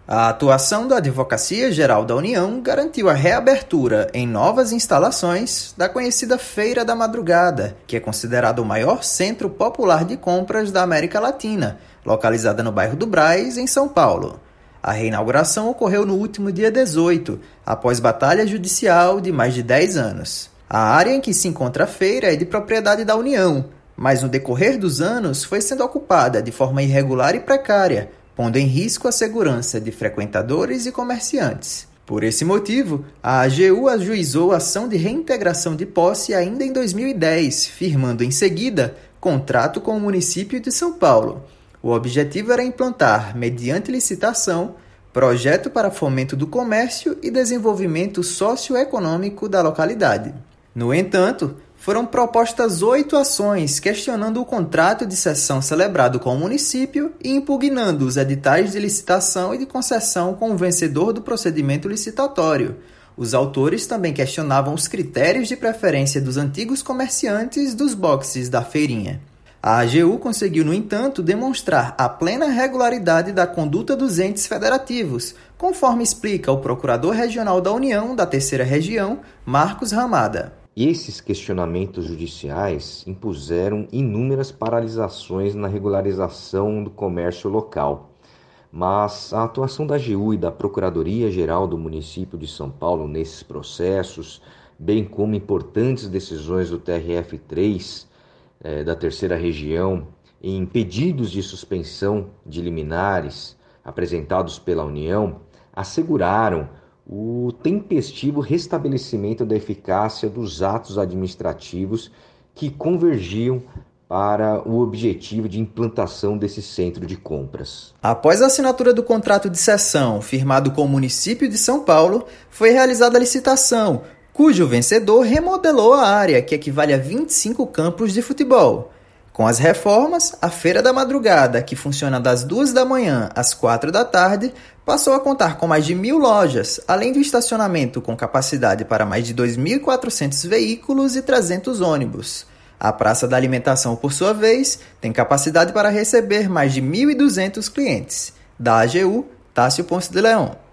A atuação da Advocacia Geral da União garantiu a reabertura em novas instalações da conhecida Feira da Madrugada, que é considerado o maior centro popular de compras da América Latina, localizada no bairro do Brás, em São Paulo. A reinauguração ocorreu no último dia 18, após batalha judicial de mais de 10 anos. A área em que se encontra a feira é de propriedade da União, mas no decorrer dos anos foi sendo ocupada de forma irregular e precária, pondo em risco a segurança de frequentadores e comerciantes. Por esse motivo, a AGU ajuizou a ação de reintegração de posse ainda em 2010, firmando em seguida contrato com o município de São Paulo. O objetivo era implantar, mediante licitação, projeto para fomento do comércio e desenvolvimento socioeconômico da localidade. No entanto, foram propostas 8 ações questionando o contrato de cessão celebrado com o município e impugnando os editais de licitação e de concessão com o vencedor do procedimento licitatório. Os autores também questionavam os critérios de preferência dos antigos comerciantes dos boxes da feirinha. A AGU conseguiu, no entanto, demonstrar a plena regularidade da conduta dos entes federativos, conforme explica o Procurador Regional da União da Terceira Região, Marcos Ramada. E esses questionamentos judiciais impuseram inúmeras paralisações na regularização do comércio local. Mas a atuação da AGU e da Procuradoria-Geral do município de São Paulo nesses processos, bem como importantes decisões do TRF3, da Terceira Região, em pedidos de suspensão de liminares apresentados pela União, asseguraram o tempestivo restabelecimento da eficácia dos atos administrativos que convergiam para o objetivo de implantação desse centro de compras. Após a assinatura do contrato de cessão firmado com o município de São Paulo, foi realizada a licitação, cujo vencedor remodelou a área, que equivale a 25 campos de futebol. Com as reformas, a Feira da Madrugada, que funciona das 2 da manhã às 4 da tarde, passou a contar com mais de 1.000 lojas, além do estacionamento com capacidade para mais de 2.400 veículos e 300 ônibus. A Praça da Alimentação, por sua vez, tem capacidade para receber mais de 1.200 clientes. Da AGU, Tássio Ponce de Leão.